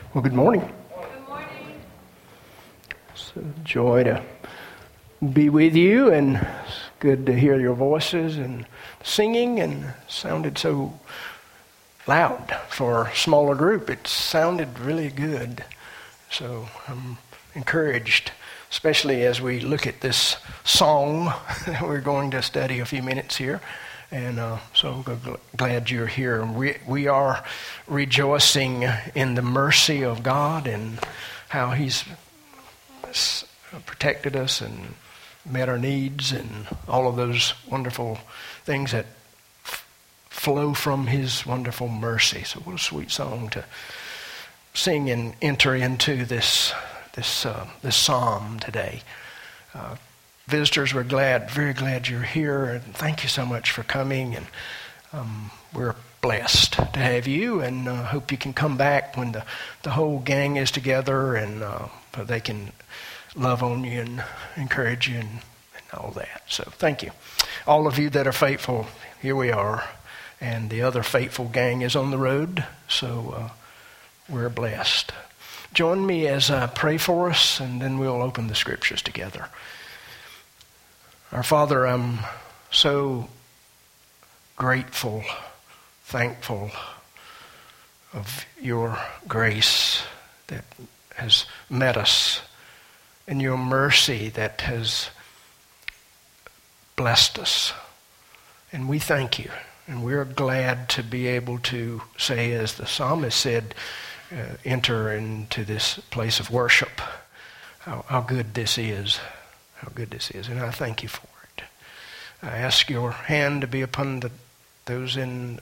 Well, good morning. Good morning. It's a joy to be with you, and it's good to hear your voices and singing, and sounded so loud for a smaller group. It sounded really good. So I'm encouraged, especially as we look at this song that we're going to study a few minutes here. And so I'm glad you're here. We are rejoicing in the mercy of God and how He's protected us and met our needs and all of those wonderful things that flow from His wonderful mercy. So what a sweet song to sing and enter into this psalm today. Visitors, we're very glad you're here, and thank you so much for coming. And we're blessed to have you, and hope you can come back when the whole gang is together, and they can love on you and encourage you and all that. So thank you. All of you that are faithful, here we are, and the other faithful gang is on the road, so we're blessed. Join me as I pray for us, and then we'll open the scriptures together. Our Father, I'm so grateful, thankful of your grace that has met us and your mercy that has blessed us. And we thank you. And we're glad to be able to say, as the psalmist said, enter into this place of worship. How good this is. How good this is, and I thank you for it. I ask your hand to be upon those en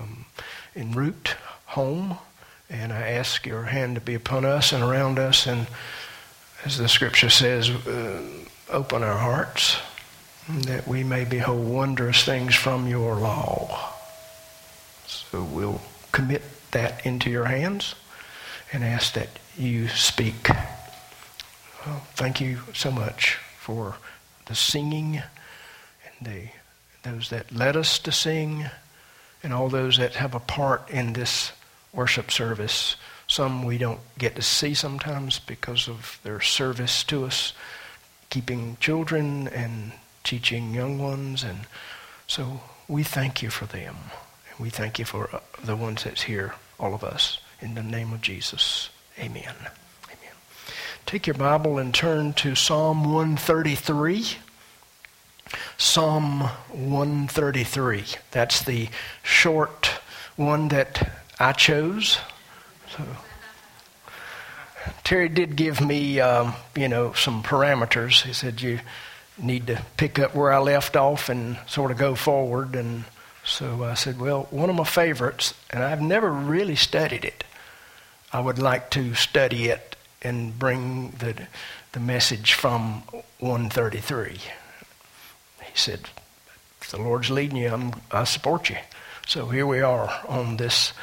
route home, and I ask your hand to be upon us and around us, and as the scripture says, open our hearts that we may behold wondrous things from your law. So we'll commit that into your hands and ask that you speak. Well, thank you so much for the singing and those that led us to sing, and all those that have a part in this worship service. Some we don't get to see sometimes because of their service to us, keeping children and teaching young ones, and so we thank you for them. And we thank you for the ones that's here, all of us, in the name of Jesus. Amen. Take your Bible and turn to Psalm 133. Psalm 133. That's the short one that I chose. So Terry did give me, some parameters. He said you need to pick up where I left off and sort of go forward. And so I said, well, one of my favorites, and I've never really studied it. I would like to study it and bring the message from 133. He said, if the Lord's leading you, I support you. So here we are on this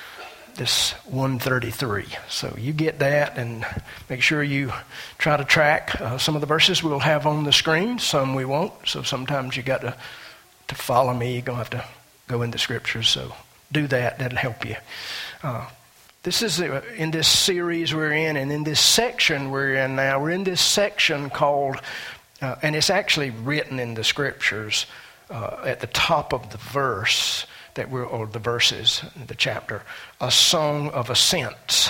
133. So you get that, and make sure you try to track. Some of the verses we'll have on the screen, some we won't. So sometimes you got to follow me. You're going to have to go into scriptures. So do that. That'll help you. This is in this series we're in, and in this section we're in now. We're in this section called, and it's actually written in the scriptures at the top of the verse or the verses, the chapter, a song of ascents.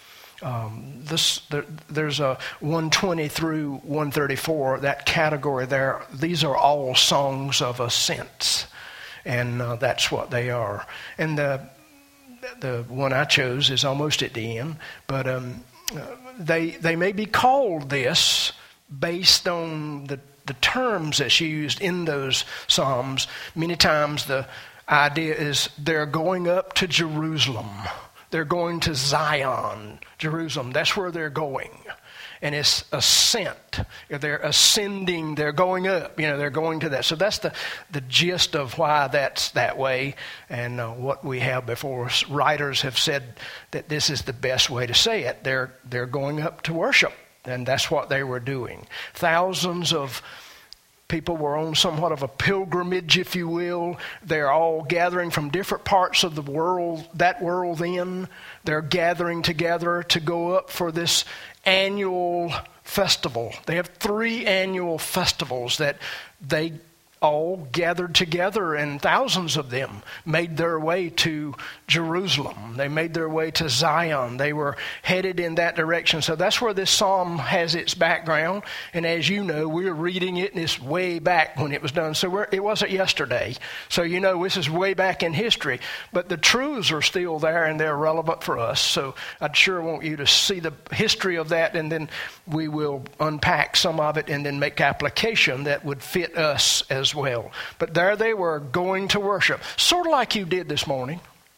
There's a 120 through 134, that category there. These are all songs of ascents, and that's what they are. And the one I chose is almost at the end, but they may be called this based on the terms that's used in those psalms. Many times the idea is they're going up to Jerusalem. They're going to Zion, Jerusalem. That's where they're going. And it's ascent. They're ascending. They're going up. They're going to that. So that's the gist of why that's that way. And what we have before us. Writers have said that this is the best way to say it. They're going up to worship. And that's what they were doing. Thousands of People were on somewhat of a pilgrimage, if you will. They're all gathering from different parts of the world, that world then. They're gathering together to go up for this annual festival. They have 3 annual festivals that they all gathered together, and thousands of them made their way to Jerusalem. They made their way to Zion. They were headed in that direction. So that's where this psalm has its background. And as you know, we're reading it, and it's way back when it was done. So it wasn't yesterday. So you know, this is way back in history. But the truths are still there, and they're relevant for us. So I'd sure want you to see the history of that, and then we will unpack some of it and then make application that would fit us as well. But there they were, going to worship, sort of like you did this morning.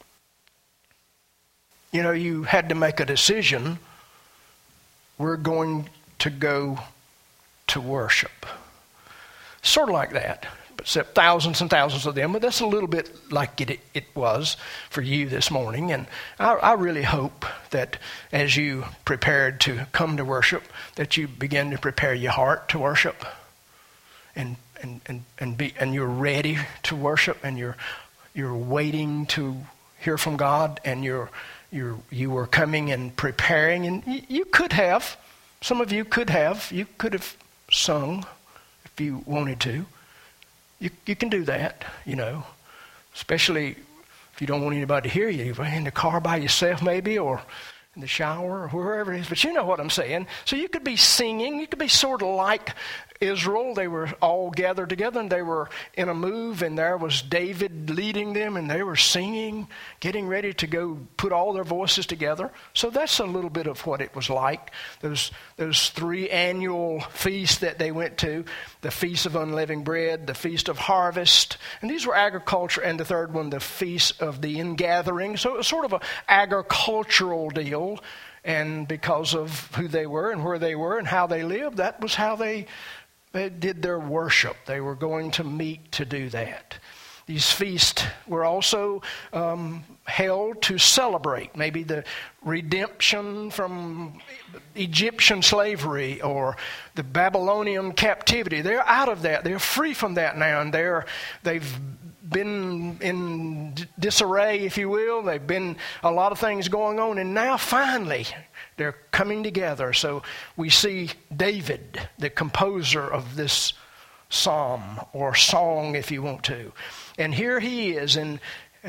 You know, you had to make a decision. We're going to go to worship. Sort of like that, except thousands and thousands of them. But that's a little bit like it was for you this morning. And I really hope that as you prepared to come to worship, that you begin to prepare your heart to worship. And you're ready to worship, and you're waiting to hear from God, and you were coming and preparing, and you could have, some of you could have sung if you wanted to. You can do that, you know, especially if you don't want anybody to hear you. You're in the car by yourself maybe, or in the shower, or wherever it is. But you know what I'm saying. So you could be singing. You could be sort of like Israel. They were all gathered together, and they were in a move, and there was David leading them, and they were singing, getting ready to go put all their voices together. So that's a little bit of what it was like. Those 3 annual feasts that they went to, the Feast of Unleavened Bread, the Feast of Harvest, and these were agriculture, and the third one, the Feast of the Ingathering. So it was sort of an agricultural deal, and because of who they were and where they were and how they lived, that was how they did their worship. They were going to meet to do that. These feasts were also held to celebrate maybe the redemption from Egyptian slavery or the Babylonian captivity. They're out of that. They're free from that now, and they've been in disarray, if you will. They've been a lot of things going on, and now finally they're coming together. So we see David, the composer of this psalm or song, if you want to. And here he is in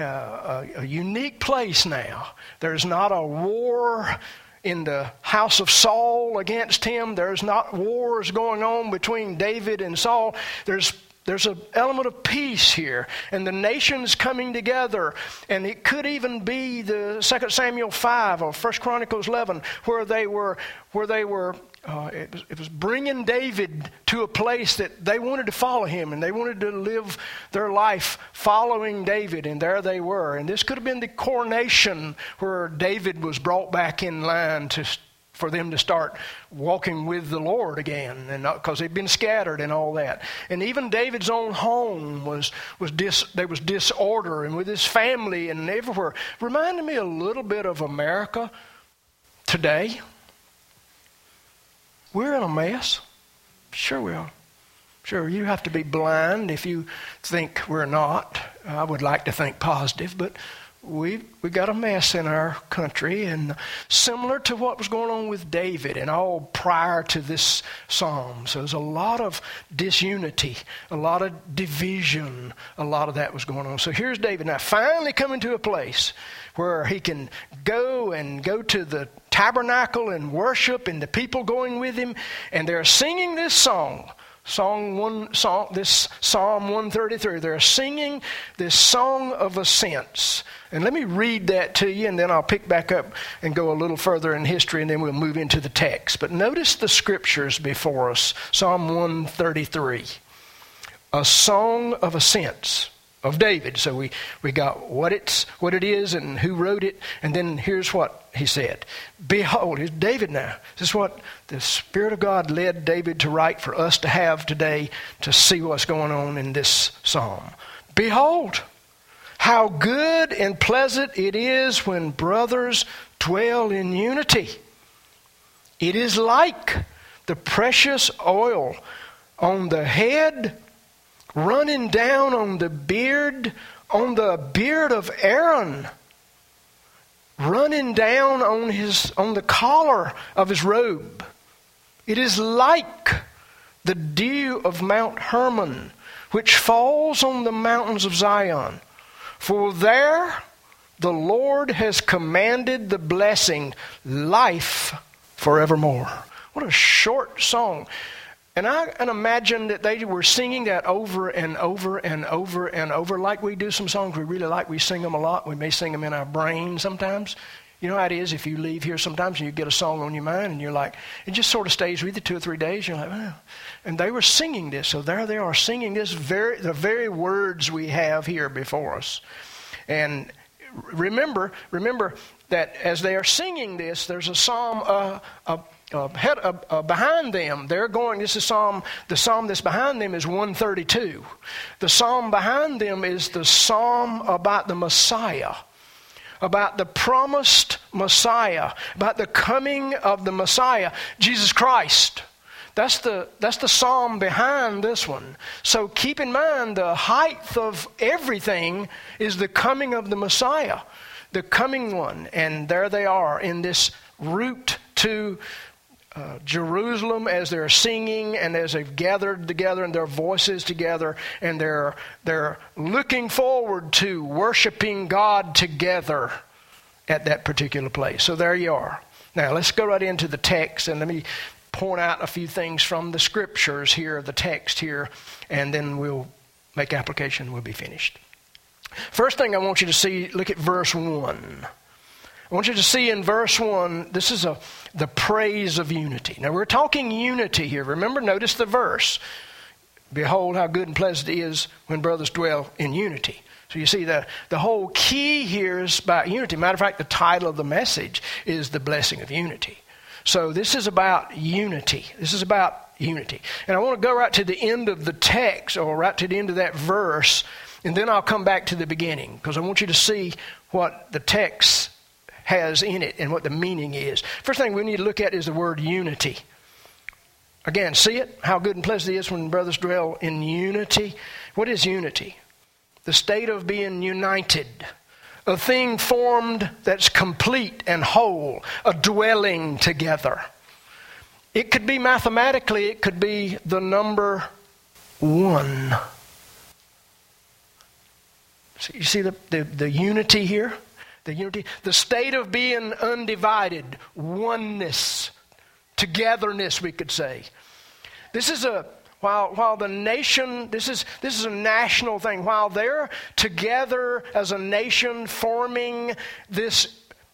a unique place now. There's not a war in the house of Saul against him. There's not wars going on between David and Saul. There's an element of peace here, and the nation's coming together. And it could even be the 2 Samuel 5 or 1 Chronicles 11, where they were. It was bringing David to a place that they wanted to follow him, and they wanted to live their life following David, and there they were. And this could have been the coronation where David was brought back in line for them to start walking with the Lord again, and because they'd been scattered and all that. And even David's own home there was disorder, and with his family and everywhere. Reminded me a little bit of America today. We're in a mess. Sure we are. Sure, you have to be blind if you think we're not. I would like to think positive, but we got a mess in our country, and similar to what was going on with David and all prior to this psalm. So there's a lot of disunity, a lot of division, a lot of that was going on. So here's David now finally coming to a place where he can go to the tabernacle and worship, and the people going with him, and they're singing this song. This Psalm 133. They're singing this song of ascents. And let me read that to you, and then I'll pick back up and go a little further in history, and then we'll move into the text. But notice the scriptures before us. Psalm 133. A song of ascents of David. So we got what it is and who wrote it, and then here's what he said. Behold, here's David now. This is what the Spirit of God led David to write for us to have today to see what's going on in this psalm. Behold, how good and pleasant it is when brothers dwell in unity. It is like the precious oil on the head, running down on the beard of Aaron, running down on the collar of his robe. It is like the dew of Mount Hermon, which falls on the mountains of Zion. For there the Lord has commanded the blessing, life forevermore. What a short song. And I imagine that they were singing that over and over and over and over, like we do some songs we really like. We sing them a lot. We may sing them in our brain sometimes. You know how it is if you leave here sometimes and you get a song on your mind and you're like, it just sort of stays with you 2 or 3 days. You're like, well. And they were singing this. So there they are singing this, the very words we have here before us. And remember that as they are singing this, there's a psalm behind them. They're going, the psalm that's behind them is 132. The psalm behind them is the psalm about the Messiah, about the promised Messiah, about the coming of the Messiah, Jesus Christ. That's the psalm behind this one. So keep in mind the height of everything is the coming of the Messiah, the coming one. And there they are in this route to Jerusalem as they're singing and as they've gathered together and their voices together, and they're looking forward to worshiping God together at that particular place. So there you are. Now let's go right into the text, and let me point out a few things from the scriptures here, the text here, and then we'll make application. We'll be finished. First thing I want you to see, look at verse 1. I want you to see in verse 1, this is the praise of unity. Now we're talking unity here. Remember, notice the verse. Behold how good and pleasant it is when brothers dwell in unity. So you see the whole key here is about unity. Matter of fact, the title of the message is the blessing of unity. So this is about unity. This is about unity. And I want to go right to the end of the text, or right to the end of that verse, and then I'll come back to the beginning, because I want you to see what the text has in it and what the meaning is. First thing we need to look at is the word unity. Again, see it? How good and pleasant it is when brothers dwell in unity. What is unity? The state of being united. A thing formed that's complete and whole. A dwelling together. It could be mathematically, it could be the number 1. So you see the unity here? The unity, the state of being undivided, oneness, togetherness, we could say. This is while the nation, this is a national thing. While they're together as a nation, forming this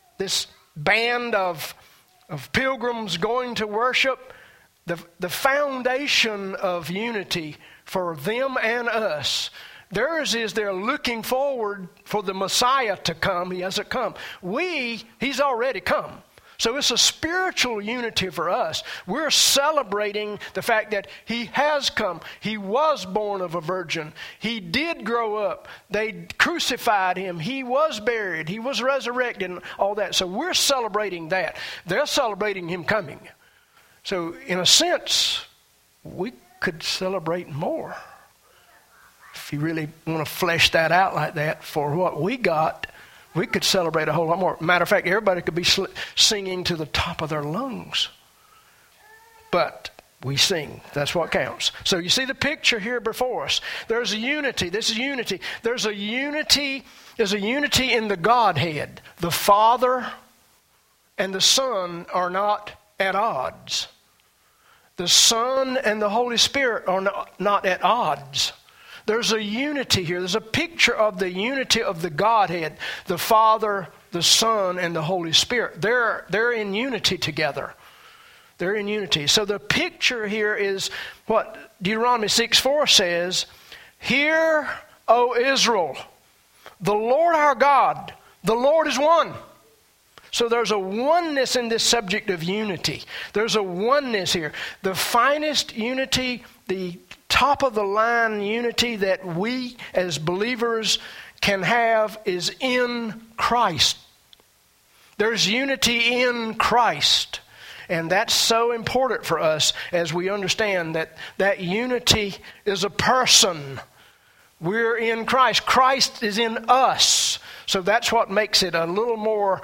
band of pilgrims going to worship, the foundation of unity for them and us. Theirs is they're looking forward for the Messiah to come. He hasn't come. He's already come. So it's a spiritual unity for us. We're celebrating the fact that He has come. He was born of a virgin. He did grow up. They crucified Him. He was buried. He was resurrected and all that. So we're celebrating that. They're celebrating Him coming. So in a sense, we could celebrate more. If you really want to flesh that out like that, for what we got, we could celebrate a whole lot more. Matter of fact, everybody could be singing to the top of their lungs. But we sing. That's what counts. So you see the picture here before us. There's a unity. This is unity. There's a unity in the Godhead. The Father and the Son are not at odds. The Son and the Holy Spirit are not at odds. There's a unity here. There's a picture of the unity of the Godhead, the Father, the Son, and the Holy Spirit. They're in unity together. They're in unity. So the picture here is what Deuteronomy 6:4 says, "Hear, O Israel, the Lord our God, the Lord is one." So there's a oneness in this subject of unity. There's a oneness here. The finest unity, the top of the line unity that we as believers can have is in Christ. There's unity in Christ. And that's so important for us as we understand that that unity is a person. We're in Christ. Christ is in us. So that's what makes it a little more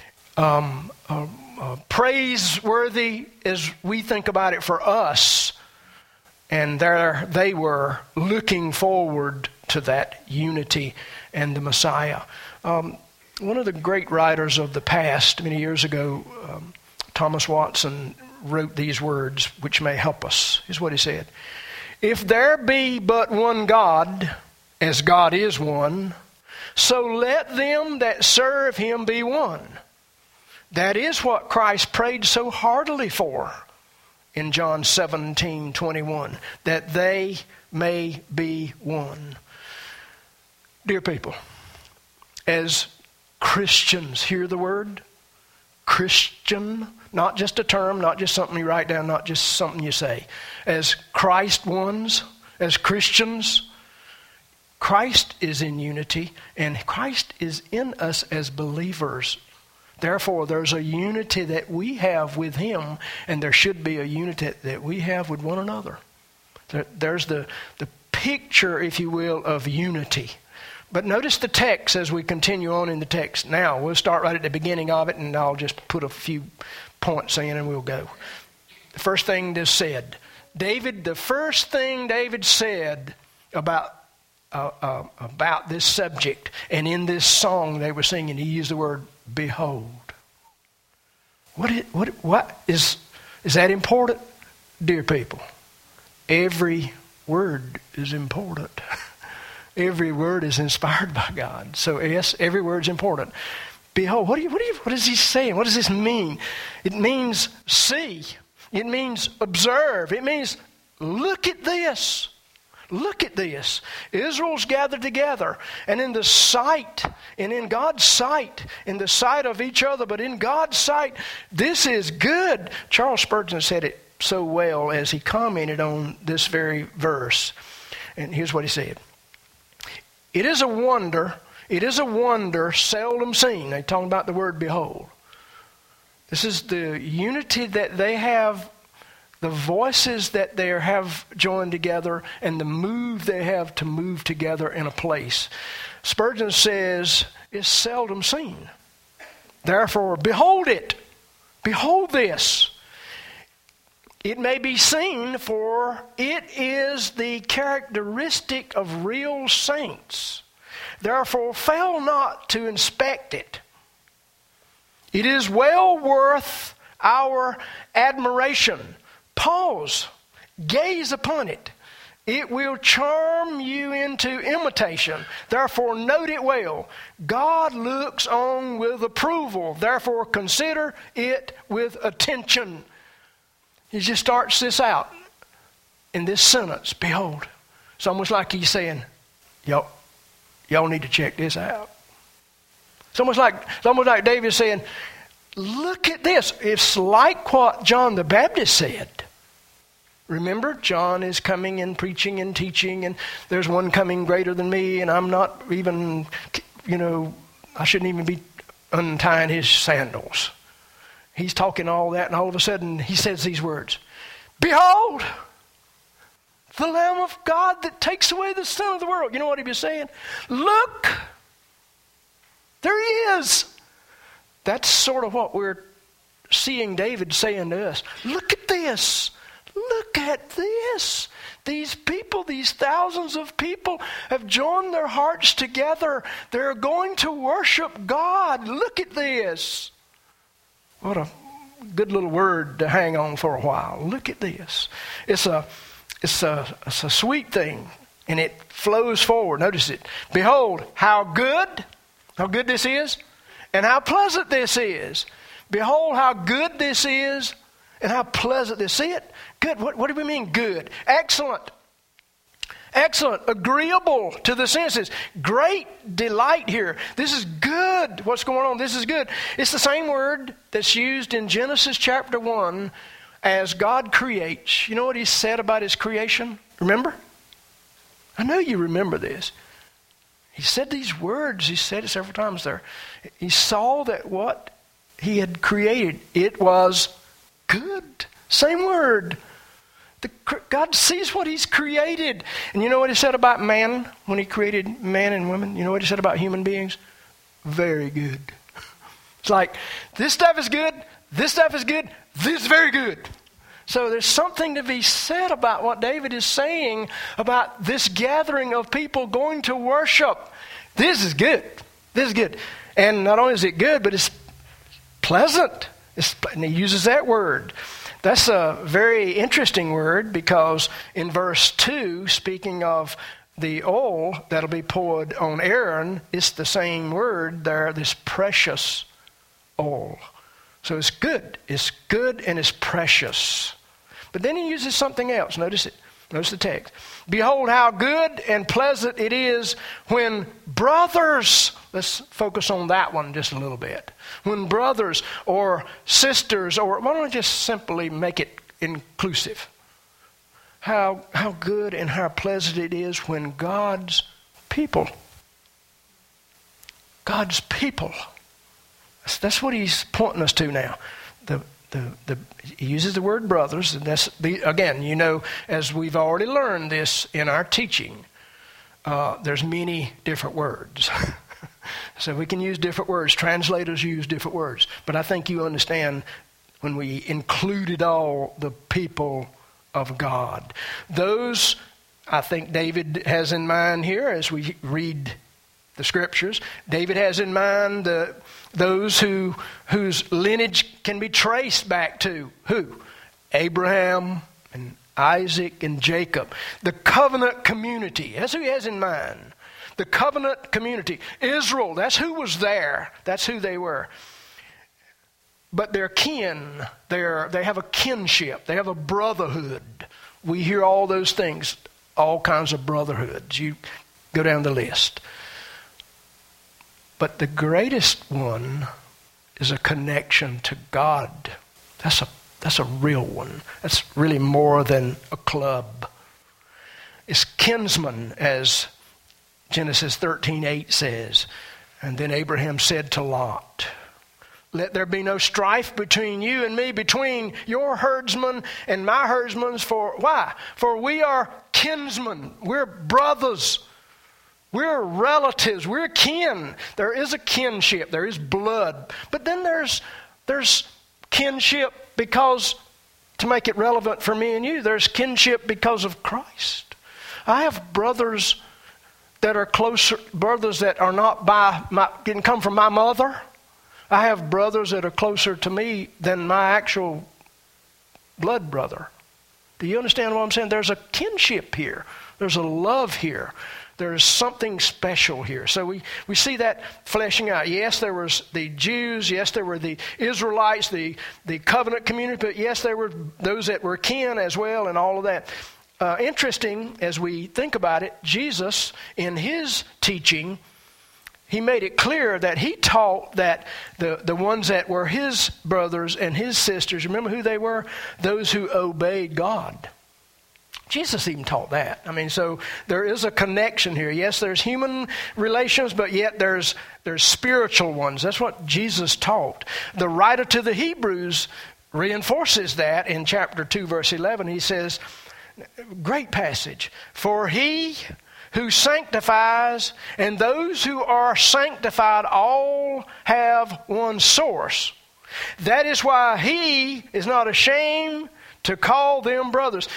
praiseworthy as we think about it for us. And there they were looking forward to that unity and the Messiah. One of the great writers of the past, many years ago, Thomas Watson, wrote these words which may help us. Here's what he said. If there be but one God, as God is one, so let them that serve him be one. That is what Christ prayed so heartily for in John 17:21, that they may be one. Dear people, as Christians, hear the word Christian, not just a term, not just something you write down, not just something you say. As Christ ones, as Christians, Christ is in unity, and Christ is in us as believers. Therefore, there's a unity that we have with him, and there should be a unity that we have with one another. There's the picture, if you will, of unity. But notice the text as we continue on in the text. Now, we'll start right at the beginning of it, and I'll just put a few points in and we'll go. The first thing that's said. The first thing David said about this subject, and in this song they were singing, he used the word, behold. What is that important? Dear people, every word is important. Every word is inspired by God. So yes, every word is important. Behold, what is he saying? What does this mean? It means see. It means observe. It means look at this. Look at this. Israel's gathered together, and in the sight, and in God's sight, in the sight of each other, but in God's sight, this is good. Charles Spurgeon said it so well as he commented on this very verse. And here's what he said. It is a wonder seldom seen. They're talking about the word behold. This is the unity that they have, the voices that they have joined together, and the move they have to move together in a place. Spurgeon says, it's seldom seen. Therefore, behold it. Behold this. It may be seen, for it is the characteristic of real saints. Therefore, fail not to inspect it. It is well worth our admiration. Pause. Gaze upon it. It will charm you into imitation. Therefore, note it well. God looks on with approval. Therefore, consider it with attention. He just starts this out in this sentence. Behold. It's almost like he's saying, y'all need to check this out. It's almost like David saying, look at this. It's like what John the Baptist said. Remember, John is coming and preaching and teaching, and there's one coming greater than me, and I'm not even, I shouldn't even be untying his sandals. He's talking all that, and all of a sudden he says these words. Behold, the Lamb of God that takes away the sin of the world. You know what he was saying? Look, there he is. That's sort of what we're seeing David saying to us. Look at this. Look at this. These people, these thousands of people have joined their hearts together. They're going to worship God. Look at this. What a good little word to hang on for a while. Look at this. It's a sweet thing, and it flows forward. Notice it. Behold, how good this is, and how pleasant this is. Behold, how good this is, and how pleasant this. See it? Good. What do we mean good? Excellent. Excellent. Agreeable to the senses. Great delight here. This is good. What's going on? This is good. It's the same word that's used in Genesis chapter 1 as God creates. You know what he said about his creation? Remember? I know you remember this. He said these words. He said it several times there. He saw that what he had created, it was good. Same word. God sees what he's created. And you know what he said about man when he created man and women? You know what he said about human beings? Very good. It's like, this stuff is good, this stuff is good, this is very good. So there's something to be said about what David is saying about this gathering of people going to worship. This is good. This is good. And not only is it good, but it's pleasant. And he uses that word. That's a very interesting word because in verse 2, speaking of the oil that'll be poured on Aaron, it's the same word there, this precious oil. So it's good. It's good and it's precious. But then he uses something else. Notice it. Notice the text. Behold how good and pleasant it is when brothers, let's focus on that one just a little bit. When brothers or sisters, or why don't I just simply make it inclusive? How good and how pleasant it is when God's people, that's what he's pointing us to now. He uses the word brothers, and that's again, you know, as we've already learned this in our teaching, there's many different words. So we can use different words. Translators use different words. But I think you understand when we included all the people of God. Those, I think David has in mind here as we read the scriptures. David has in mind those whose lineage can be traced back to who? Abraham and Isaac and Jacob. The covenant community. That's who he has in mind. The covenant community. Israel, that's who was there. That's who they were. But they're kin. They have a kinship. They have a brotherhood. We hear all those things. All kinds of brotherhoods. You go down the list. But the greatest one is a connection to God. That's a real one. That's really more than a club. It's kinsman, as Genesis 13:8 says. And then Abraham said to Lot, let there be no strife between you and me, between your herdsmen and my herdsmen. For why? For we are kinsmen. We're brothers. We're relatives. We're kin. There is a kinship. There is blood. But then there's kinship because, to make it relevant for me and you, there's kinship because of Christ. I have brothers that are closer, brothers that are not didn't come from my mother. I have brothers that are closer to me than my actual blood brother. Do you understand what I'm saying? There's a kinship here. There's a love here. There's something special here. So we see that fleshing out. Yes, there was the Jews. Yes, there were the Israelites, the covenant community. But yes, there were those that were kin as well and all of that. Interesting, as we think about it, Jesus, in his teaching, he made it clear that he taught that the ones that were his brothers and his sisters, remember who they were? Those who obeyed God. Jesus even taught that. I mean, so there is a connection here. Yes, there's human relations, but yet there's spiritual ones. That's what Jesus taught. The writer to the Hebrews reinforces that in chapter 2, verse 11. He says, great passage, for he who sanctifies and those who are sanctified all have one source. That is why he is not ashamed to call them brothers.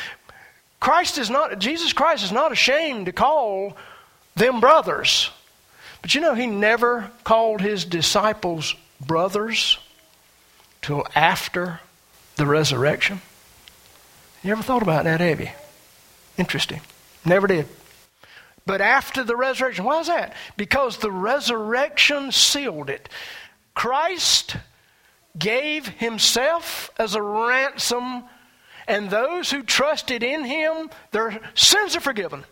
Jesus Christ is not ashamed to call them brothers. But you know, he never called his disciples brothers till after the resurrection. You ever thought about that, have you? Interesting. Never did. But after the resurrection, why is that? Because the resurrection sealed it. Christ gave himself as a ransom, and those who trusted in him, their sins are forgiven.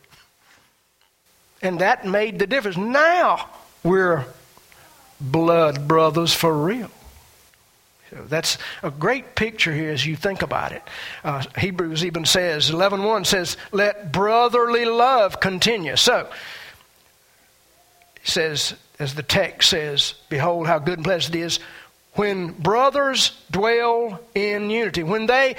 And that made the difference. Now we're blood brothers for real. So that's a great picture here as you think about it. Hebrews even says, 11:1 says, let brotherly love continue. So, it says, as the text says, behold how good and pleasant it is when brothers dwell in unity, when they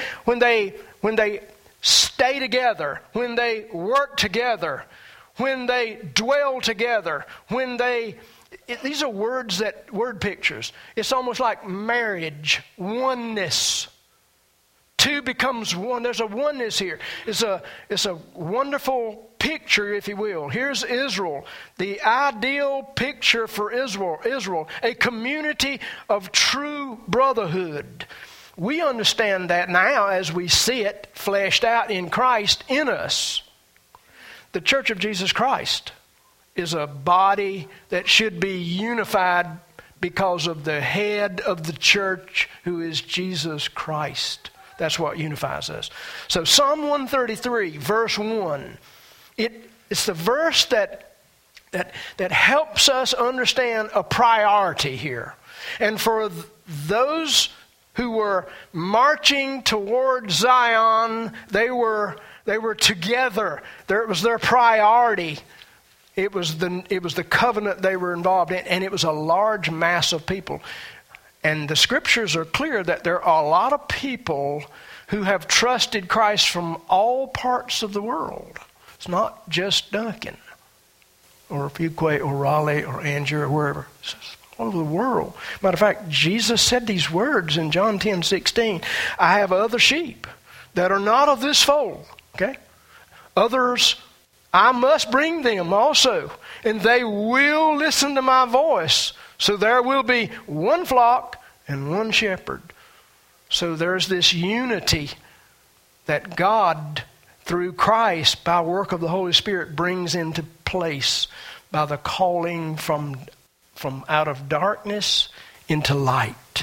stay together, when they work together, when they dwell together, these are word pictures. It's almost like marriage, oneness. Two becomes one. There's a oneness here. It's a wonderful picture, if you will. Here's Israel, the ideal picture for Israel, a community of true brotherhood. We understand that now as we see it fleshed out in Christ in us. The Church of Jesus Christ is a body that should be unified because of the head of the church, who is Jesus Christ. That's what unifies us. So Psalm 133, verse 1, it's the verse that helps us understand a priority here. And for those who were marching toward Zion, they were together. It was their priority. It was the covenant they were involved in, and it was a large mass of people. And the scriptures are clear that there are a lot of people who have trusted Christ from all parts of the world. It's not just Duncan or Fuquay or Raleigh or Angier or wherever. It's all over the world. Matter of fact, Jesus said these words in John 10:16. I have other sheep that are not of this fold. Okay? Others, I must bring them also, and they will listen to my voice. So there will be one flock and one shepherd. So there's this unity that God, through Christ, by work of the Holy Spirit, brings into place by the calling from out of darkness into light.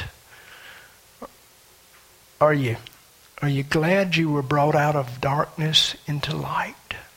Are you glad you were brought out of darkness into light?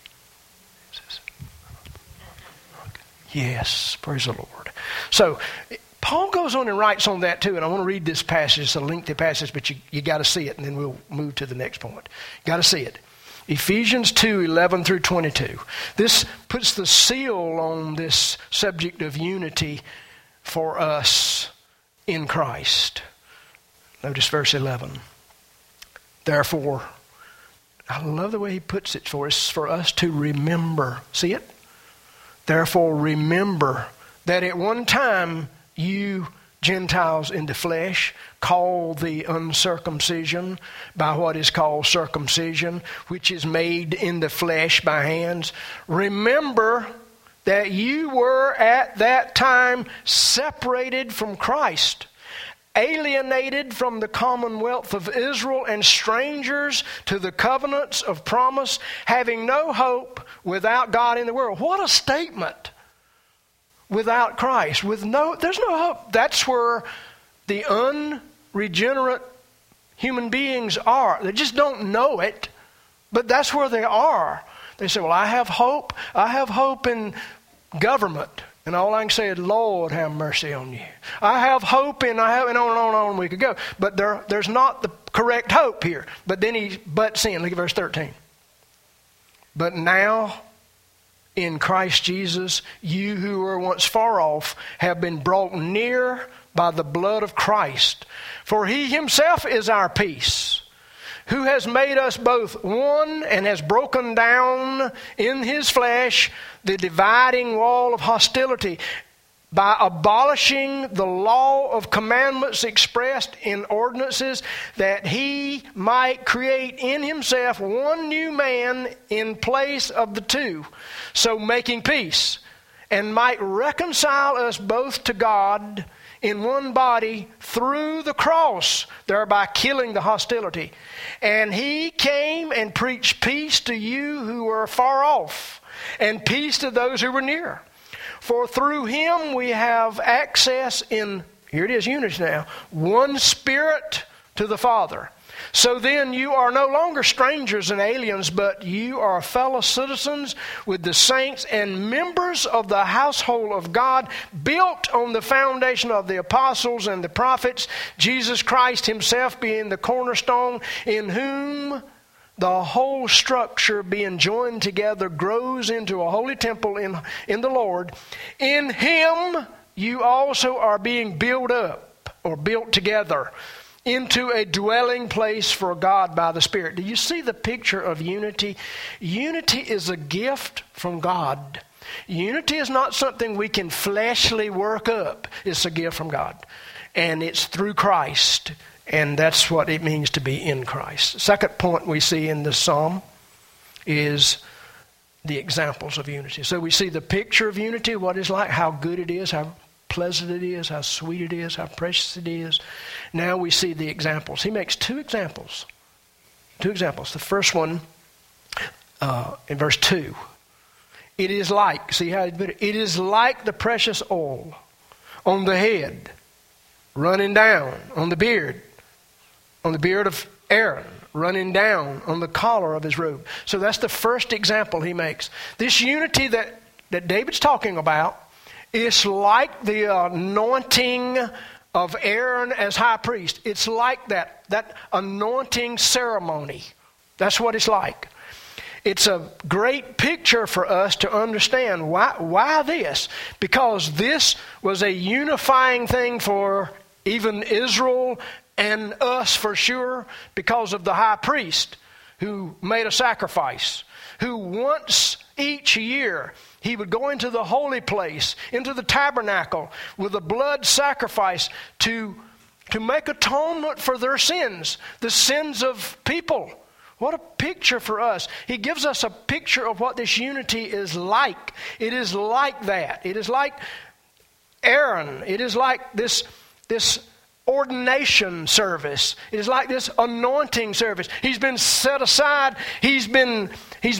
Yes, praise the Lord. So Paul goes on and writes on that too, and I want to read this passage. It's a lengthy passage, but you got to see it, and then we'll move to the next point. Got to see it. Ephesians 2:11 through 22. This puts the seal on this subject of unity for us in Christ. Notice verse 11. Therefore, I love the way he puts it for us, for us to remember. See it? Therefore, remember that at one time you Gentiles in the flesh, called the uncircumcision by what is called circumcision, which is made in the flesh by hands. Remember that you were at that time separated from Christ, alienated from the commonwealth of Israel, and strangers to the covenants of promise, having no hope, without God in the world. What a statement! Without Christ, there's no hope. That's where the unregenerate human beings are. They just don't know it, but that's where they are. They say, well, I have hope. I have hope in government. And all I can say is, Lord, have mercy on you. I have hope and on and on we could go. But there's not the correct hope here. But then he butts in. Look at verse 13. But now, in Christ Jesus, you who were once far off have been brought near by the blood of Christ. For he himself is our peace, who has made us both one and has broken down in his flesh the dividing wall of hostility, by abolishing the law of commandments expressed in ordinances, that he might create in himself one new man in place of the two, so making peace, and might reconcile us both to God in one body through the cross, thereby killing the hostility. And he came and preached peace to you who were far off, and peace to those who were near. For through him we have access in, here it is, unity now, one Spirit to the Father. So then you are no longer strangers and aliens, but you are fellow citizens with the saints and members of the household of God, built on the foundation of the apostles and the prophets, Jesus Christ himself being the cornerstone, in whom the whole structure, being joined together, grows into a holy temple in the Lord. In him you also are being built up. or built together into a dwelling place for God by the Spirit. Do you see the picture of unity? Unity is a gift from God. Unity is not something we can fleshly work up. It's a gift from God. And it's through Christ. And that's what it means to be in Christ. Second point we see in this psalm is the examples of unity. So we see the picture of unity, what it's like, how good it is, how pleasant it is, how sweet it is, how precious it is. Now we see the examples. He makes two examples. Two examples. The first one in verse 2. It is like, see how he put it? It is like the precious oil on the head, running down on the beard of Aaron, running down on the collar of his robe. So that's the first example he makes. This unity that David's talking about is like the anointing of Aaron as high priest. It's like that anointing ceremony. That's what it's like. It's a great picture for us to understand why this. Because this was a unifying thing for even Israel and us for sure, because of the high priest who made a sacrifice, who once each year he would go into the holy place, into the tabernacle with a blood sacrifice to make atonement for their sins, the sins of people. What a picture for us. He gives us a picture of what this unity is like. It is like that. It is like Aaron. It is like this ordination service. It is like this anointing service. He's been set aside. He's been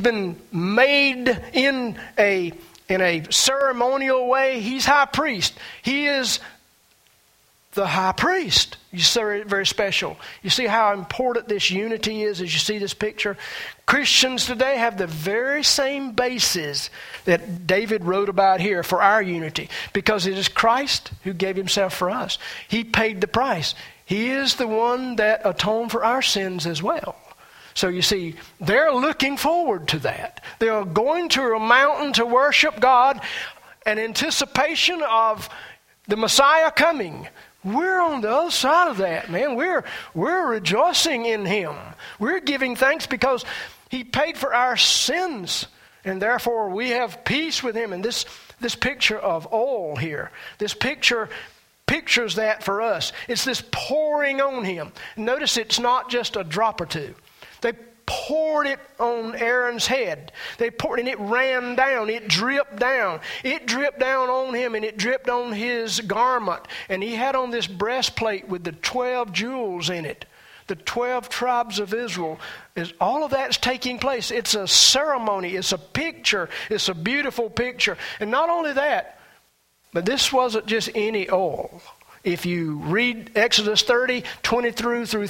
made in a ceremonial way. He's high priest. He is the high priest. You see, very special. You see how important this unity is as you see this picture? Christians today have the very same basis that David wrote about here for our unity, because it is Christ who gave himself for us. He paid the price. He is the one that atoned for our sins as well. So you see, they're looking forward to that. They are going to a mountain to worship God in anticipation of the Messiah coming. We're on the other side of that, man. We're rejoicing in Him. We're giving thanks because He paid for our sins, and therefore we have peace with Him. And this picture of oil here, this pictures that for us. It's this pouring on Him. Notice it's not just a drop or two. They poured it on Aaron's head. They poured, and it ran down. It dripped down. It dripped down on him, and it dripped on his garment. And he had on this breastplate with the 12 jewels in it. The 12 tribes of Israel. All of that's taking place. It's a ceremony. It's a picture. It's a beautiful picture. And not only that, but this wasn't just any oil. If you read Exodus 30, 22 through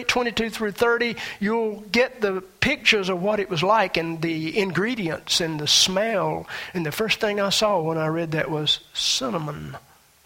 30, you'll get the pictures of what it was like and the ingredients and the smell. And the first thing I saw when I read that was cinnamon.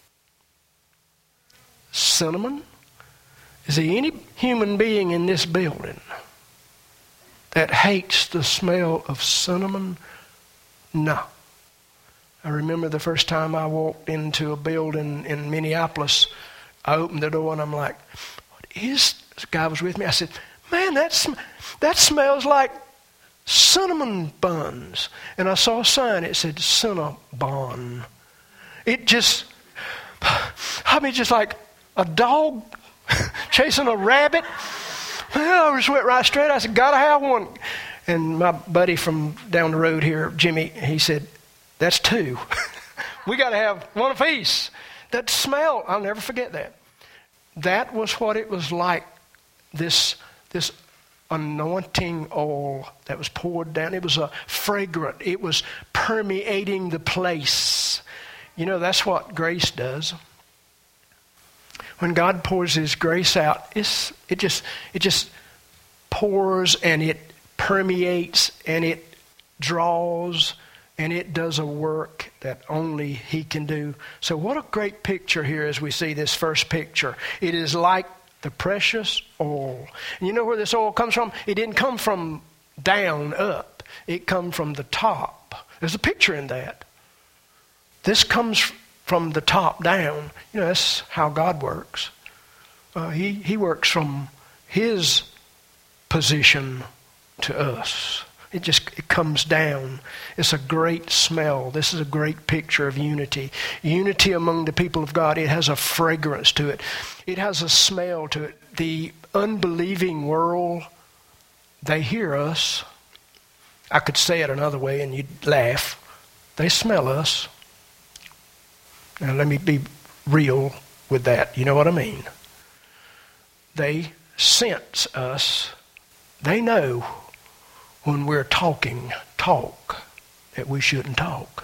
Cinnamon? Is there any human being in this building that hates the smell of cinnamon? No. I remember the first time I walked into a building in Minneapolis. I opened the door and I'm like, what is this? This guy was with me. I said, man, that smells like cinnamon buns. And I saw a sign. It said Cinnabon. It just like a dog chasing a rabbit. Well, I just went right straight. I said, gotta have one. And my buddy from down the road here, Jimmy, he said, that's two. We got to have one apiece. That smell, I'll never forget that. That was what it was like, this anointing oil that was poured down. It was a fragrant. It was permeating the place. You know, that's what grace does. When God pours His grace out, it just pours and it permeates and it draws. And it does a work that only He can do. So what a great picture here as we see this first picture. It is like the precious oil. And you know where this oil comes from? It didn't come from down up. It comes from the top. There's a picture in that. This comes from the top down. You know, that's how God works. He works from his position to us. It comes down. It's a great smell. This is a great picture of unity. Unity among the people of God. It has a fragrance to it. It has a smell to it. The unbelieving world, they hear us. I could say it another way and you'd laugh. They smell us. Now let me be real with that. You know what I mean? They sense us. They know when we're talk that we shouldn't talk.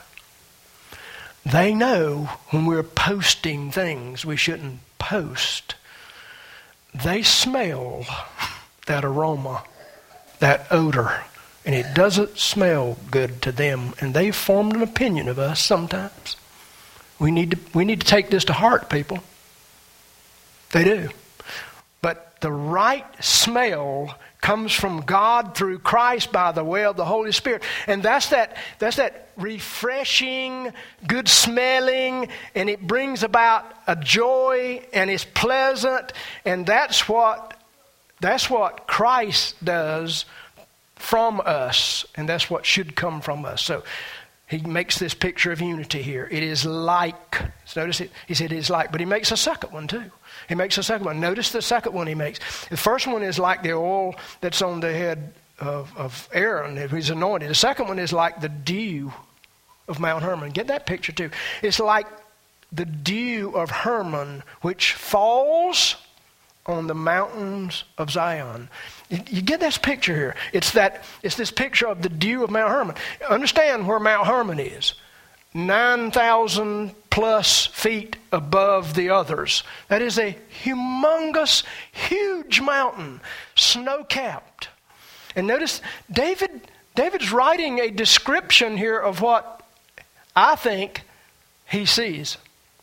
They know when we're posting things we shouldn't post. They smell that aroma, that odor, and it doesn't smell good to them. And they've formed an opinion of us sometimes. We need to take this to heart, people. They do. But the right smell comes from God through Christ by the way of the Holy Spirit. And that's that refreshing, good smelling, and it brings about a joy, and it's pleasant, and that's what Christ does from us, and that's what should come from us. So he makes this picture of unity here. It is like, notice it, he said it is like, but he makes a second one too. He makes a second one. Notice the second one he makes. The first one is like the oil that's on the head of Aaron, who's anointed. The second one is like the dew of Mount Hermon. Get that picture too. It's like the dew of Hermon, which falls on the mountains of Zion. You get this picture here. It's this picture of the dew of Mount Hermon. Understand where Mount Hermon is. 9,000 plus feet above the others. That is a humongous, huge mountain, snow-capped. And notice, David's writing a description here of what I think he sees.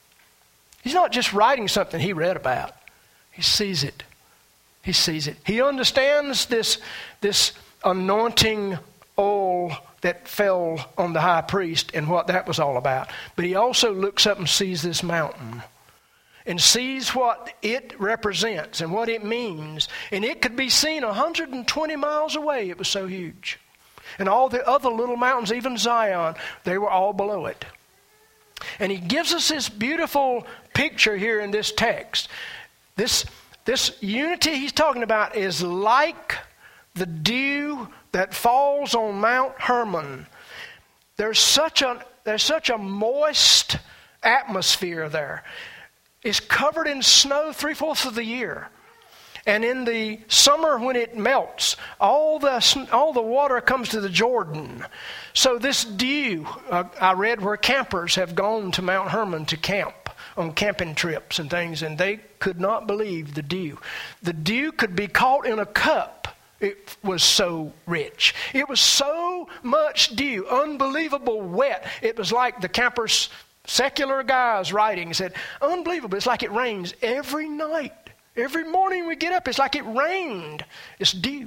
He's not just writing something he read about. He sees it. He sees it. He understands this anointing oil that fell on the high priest and what that was all about. But he also looks up and sees this mountain and sees what it represents and what it means. And it could be seen 120 miles away. It was so huge. And all the other little mountains, even Zion, they were all below it. And he gives us this beautiful picture here in this text. This unity he's talking about is like the dew that falls on Mount Hermon. There's such a moist atmosphere there. It's covered in snow 3/4 of the year. And in the summer when it melts, all the water comes to the Jordan. So this dew, I read where campers have gone to Mount Hermon to camp on camping trips and things, and they could not believe the dew. The dew could be caught in a cup. It was so rich. It was so much dew, unbelievable wet. It was like the campers, secular guys writing, said, unbelievable. It's like it rains every night. Every morning we get up, it's like it rained. It's dew.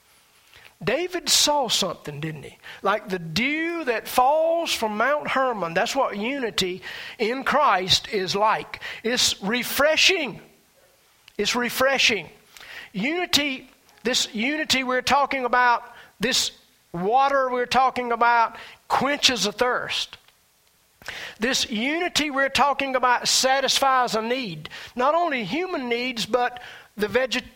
David saw something, didn't he? Like the dew that falls from Mount Hermon. That's what unity in Christ is like. It's refreshing. It's refreshing. Unity, this unity we're talking about, this water we're talking about, quenches a thirst. This unity we're talking about satisfies a need. Not only human needs, but the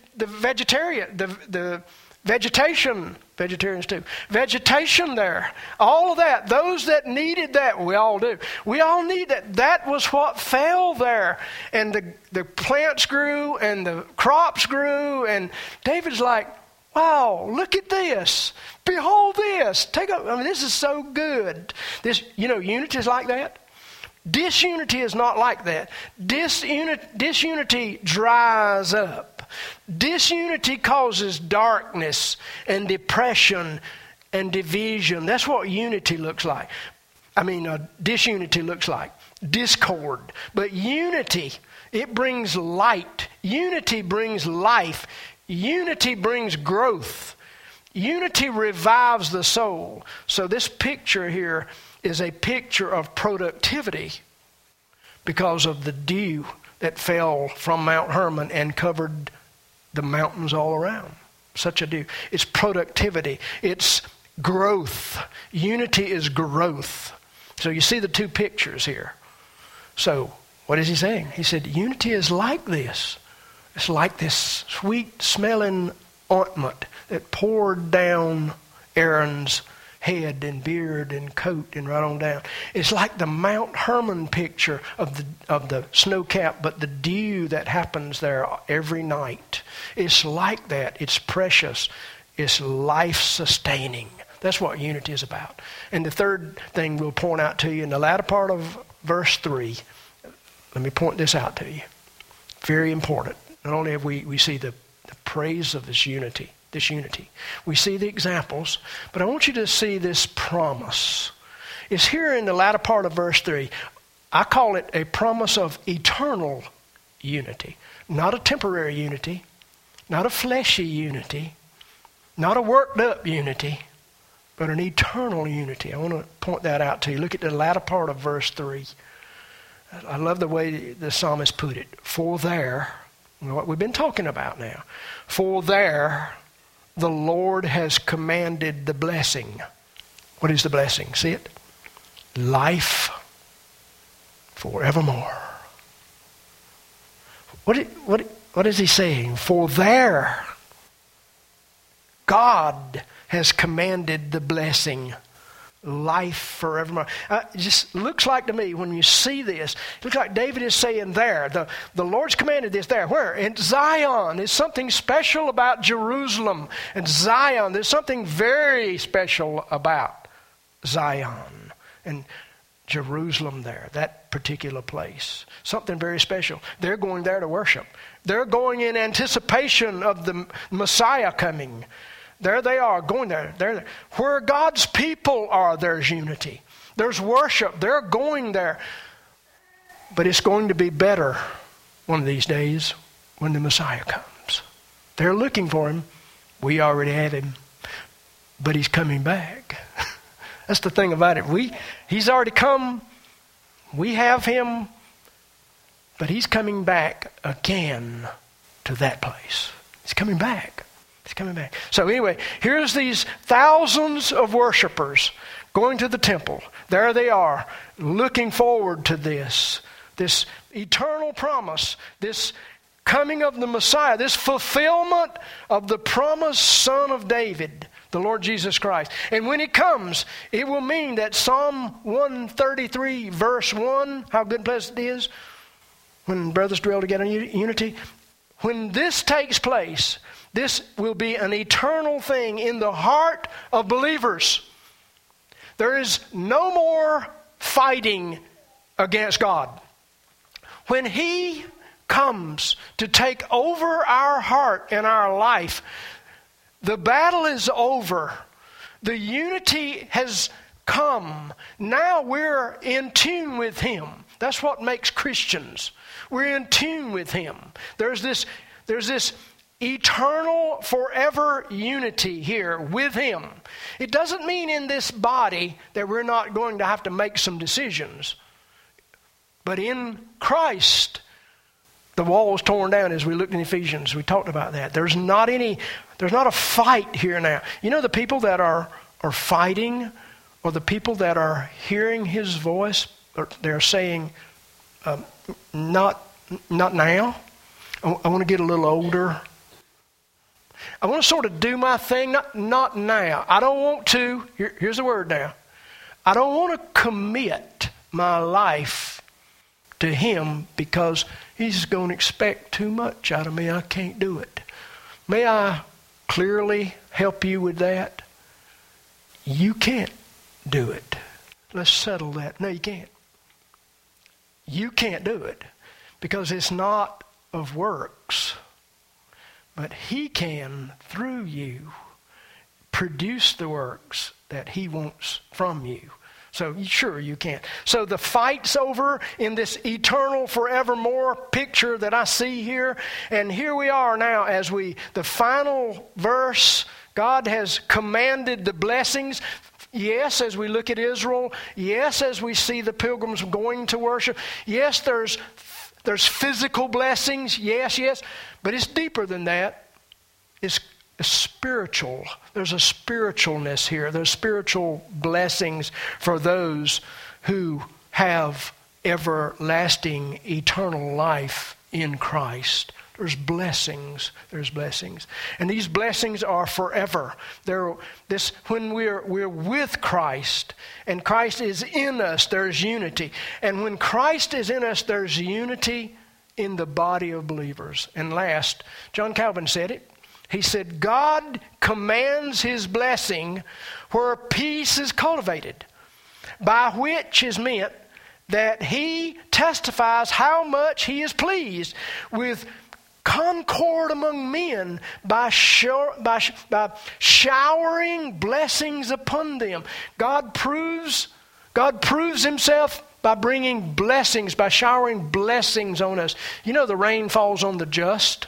vegetarians too. Vegetation there. All of that. Those that needed that, we all do. We all need that. That was what fell there. And the plants grew and the crops grew. And David's like, wow, look at this. Behold this. This is so good. Unity is like that. Disunity is not like that. Disunity dries up. Disunity causes darkness and depression and division. That's what unity looks like. Disunity looks like. Discord. But unity, it brings light. Unity brings life. Unity brings growth. Unity revives the soul. So this picture here is a picture of productivity because of the dew that fell from Mount Hermon and covered the mountains all around. Such a dew. It's productivity. It's growth. Unity is growth. So you see the two pictures here. So what is he saying? He said, unity is like this. It's like this sweet-smelling ointment that poured down Aaron's head and beard and coat and right on down. It's like the Mount Hermon picture of the snow cap, but the dew that happens there every night. It's like that. It's precious. It's life-sustaining. That's what unity is about. And the third thing we'll point out to you in the latter part of verse 3, let me point this out to you. Very important. Not only have we see the praise of this unity, we see the examples, but I want you to see this promise. It's here in the latter part of verse 3. I call it a promise of eternal unity. Not a temporary unity, not a fleshy unity, not a worked up unity, but an eternal unity. I want to point that out to you. Look at the latter part of verse 3. I love the way the psalmist put it. For there, what we've been talking about now, for there the Lord has commanded the blessing. What is the blessing? See it? Life forevermore. What is he saying? For there God has commanded the blessing. Life forevermore. It just looks like to me when you see this, it looks like David is saying there, the Lord's commanded this there. Where? In Zion. There's something special about Jerusalem and Zion. There's something very special about Zion and Jerusalem there, that particular place. Something very special. They're going there to worship. They're going in anticipation of the Messiah coming. There they are, going there. They're there. Where God's people are, there's unity. There's worship. They're going there. But it's going to be better one of these days when the Messiah comes. They're looking for him. We already have him. But he's coming back. That's the thing about it. He's already come. We have him. But he's coming back again to that place. He's coming back. He's coming back. So anyway, here's these thousands of worshipers going to the temple. There they are, looking forward to this eternal promise, this coming of the Messiah, this fulfillment of the promised Son of David, the Lord Jesus Christ. And when he comes, it will mean that Psalm 133 verse 1, how good and pleasant it is when brothers dwell together in unity. When this takes place, this will be an eternal thing in the heart of believers. There is no more fighting against God. When he comes to take over our heart and our life, the battle is over. The unity has come. Now we're in tune with him. That's what makes Christians. We're in tune with him. There's this eternal, forever unity here with him. It doesn't mean in this body that we're not going to have to make some decisions. But in Christ, the wall was torn down as we looked in Ephesians. We talked about that. There's not a fight here now. You know the people that are fighting, or the people that are hearing his voice, or they're saying, not now. I want to get a little older. I want to sort of do my thing, not now. I don't want to, here's the word now. I don't want to commit my life to him because he's going to expect too much out of me. I can't do it. May I clearly help you with that? You can't do it. Let's settle that. No, you can't. You can't do it because it's not of works. But he can, through you, produce the works that he wants from you. So sure, you can. So the fight's over in this eternal forevermore picture that I see here. And here we are now as the final verse, God has commanded the blessings. Yes, as we look at Israel. Yes, as we see the pilgrims going to worship. Yes, there's There's physical blessings, yes, but it's deeper than that. It's spiritual. There's a spiritualness here. There's spiritual blessings for those who have everlasting, eternal life in Christ. There's blessings. And these blessings are forever. When we're with Christ and Christ is in us, there's unity. And when Christ is in us, there's unity in the body of believers. And last, John Calvin said it. He said, God commands His blessing where peace is cultivated, by which is meant that He testifies how much He is pleased with concord among men by showering blessings upon them. God proves Himself by bringing blessings, by showering blessings on us. You know, the rain falls on the just,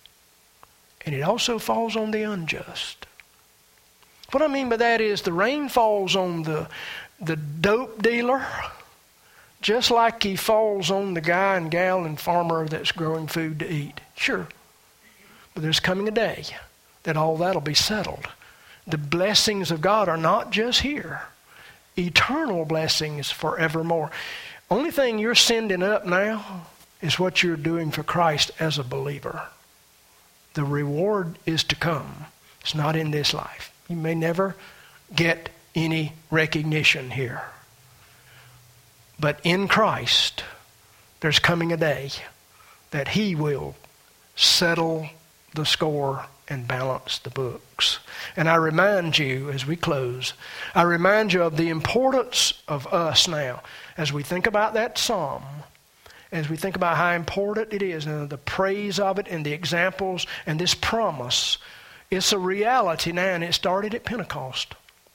and it also falls on the unjust. What I mean by that is the rain falls on the dope dealer, just like he falls on the guy and gal and farmer that's growing food to eat. Sure. But there's coming a day that all that'll be settled. The blessings of God are not just here. Eternal blessings forevermore. Only thing you're sending up now is what you're doing for Christ as a believer. The reward is to come. It's not in this life. You may never get any recognition here. But in Christ, there's coming a day that He will settle the score and balance the books. And I remind you, as we close, I remind you of the importance of us now. As we think about that psalm, as we think about how important it is, and the praise of it, and the examples, and this promise, it's a reality now, and it started at Pentecost.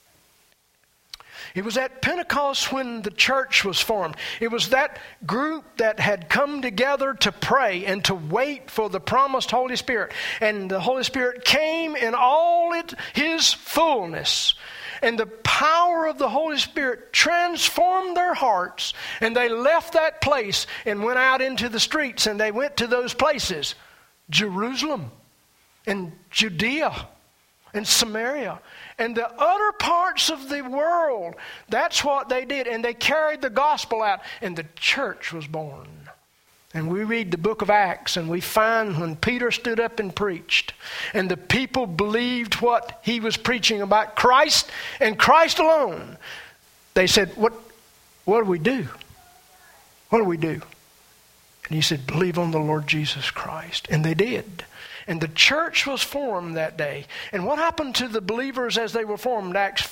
It was at Pentecost when the church was formed. It was that group that had come together to pray and to wait for the promised Holy Spirit. And the Holy Spirit came in all His fullness. And the power of the Holy Spirit transformed their hearts. And they left that place and went out into the streets. And they went to those places. Jerusalem and Judea and Samaria and the other parts of the world. That's what they did. And they carried the gospel out. And the church was born. And we read the book of Acts, and we find when Peter stood up and preached, and the people believed what he was preaching about Christ and Christ alone. They said, what do we do? What do we do? And he said, believe on the Lord Jesus Christ. And they did. And the church was formed that day. And what happened to the believers as they were formed? Acts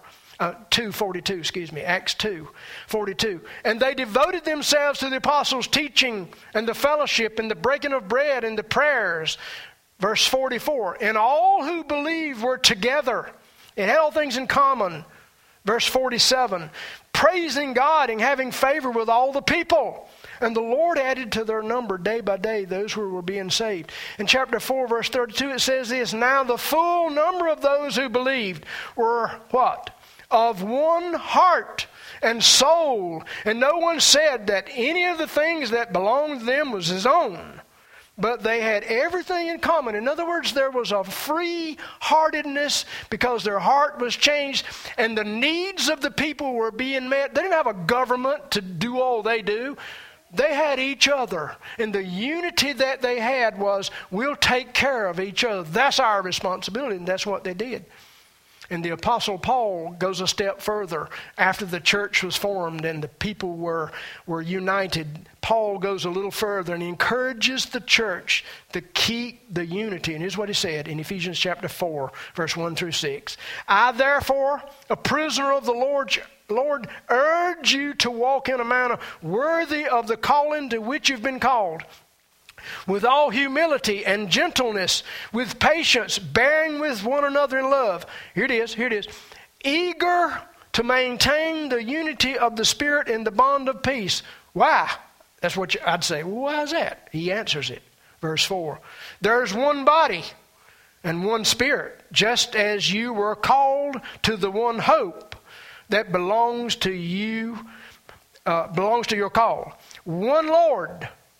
2:42. And they devoted themselves to the apostles' teaching and the fellowship and the breaking of bread and the prayers. Verse 44. And all who believed were together and had all things in common. Verse 47. Praising God and having favor with all the people. And the Lord added to their number day by day those who were being saved. In chapter 4, verse 32, it says this. Now the full number of those who believed were what? Of one heart and soul. And no one said that any of the things that belonged to them was his own. But they had everything in common. In other words, there was a free-heartedness because their heart was changed and the needs of the people were being met. They didn't have a government to do all they do. They had each other. And the unity that they had was, we'll take care of each other. That's our responsibility, and that's what they did. And the Apostle Paul goes a step further. After the church was formed and the people were united, Paul goes a little further and he encourages the church to keep the unity. And here's what he said in Ephesians chapter 4, verse 1 through 6. I therefore, a prisoner of the Lord, urge you to walk in a manner worthy of the calling to which you've been called, with all humility and gentleness, with patience, bearing with one another in love. Here it is. Eager to maintain the unity of the Spirit in the bond of peace. Why? That's what I'd say. Why is that? He answers it. Verse 4. There's one body and one Spirit, just as you were called to the one hope that belongs to you, belongs to your call. One Lord,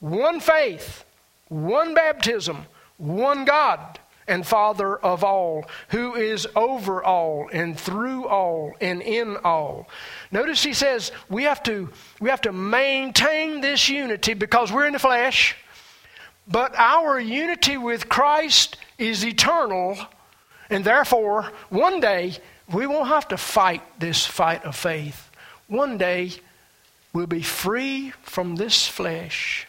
one faith, one baptism, one God and Father of all, who is over all and through all and in all. Notice he says we have to maintain this unity because we're in the flesh, but our unity with Christ is eternal, and therefore one day we won't have to fight this fight of faith. One day we'll be free from this flesh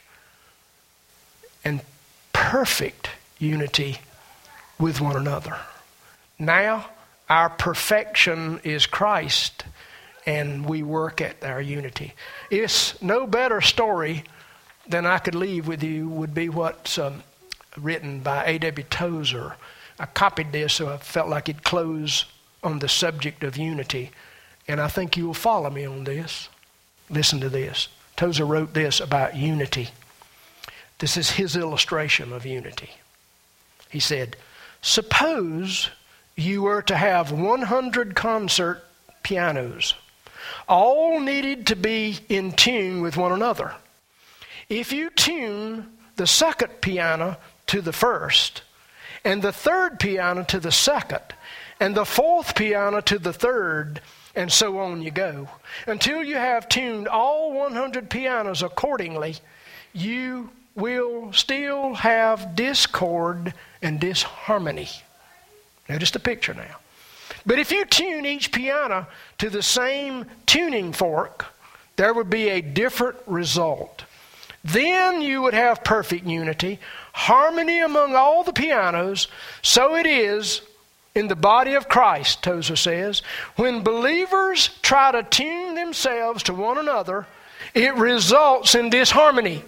and perfect unity with one another. Now, our perfection is Christ, and we work at our unity. It's no better story than I could leave with you would be what's written by A.W. Tozer. I copied this so I felt like it'd close on the subject of unity, and I think you will follow me on this. Listen to this. Tozer wrote this about unity. This is his illustration of unity. He said, suppose you were to have 100 concert pianos, all needed to be in tune with one another. If you tune the second piano to the first, and the third piano to the second, and the fourth piano to the third, and so on you go, until you have tuned all 100 pianos accordingly, you will still have discord and disharmony. Notice the picture now. But if you tune each piano to the same tuning fork, there would be a different result. Then you would have perfect unity, harmony among all the pianos. So it is in the body of Christ, Tozer says. When believers try to tune themselves to one another, it results in disharmony.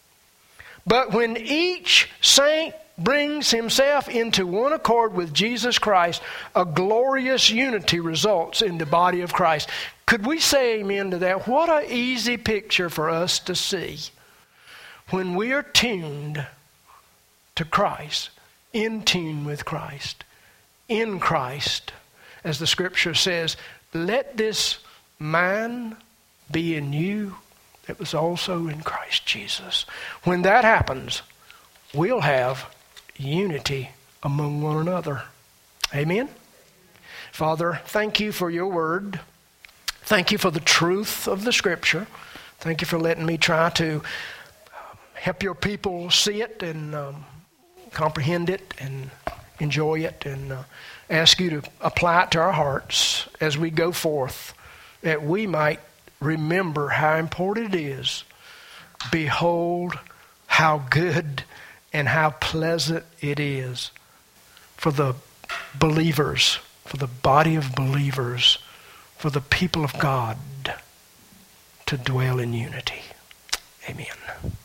But when each saint brings himself into one accord with Jesus Christ, a glorious unity results in the body of Christ. Could we say amen to that? What an easy picture for us to see. When we are tuned to Christ, in tune with Christ, in Christ, as the Scripture says, let this mind be in you that was also in Christ Jesus. When that happens, we'll have unity among one another. Amen? Father, thank you for your word. Thank you for the truth of the Scripture. Thank you for letting me try to help your people see it and comprehend it and enjoy it, and ask you to apply it to our hearts as we go forth, that we might remember how important it is. Behold, how good and how pleasant it is for the believers, for the body of believers, for the people of God to dwell in unity. Amen.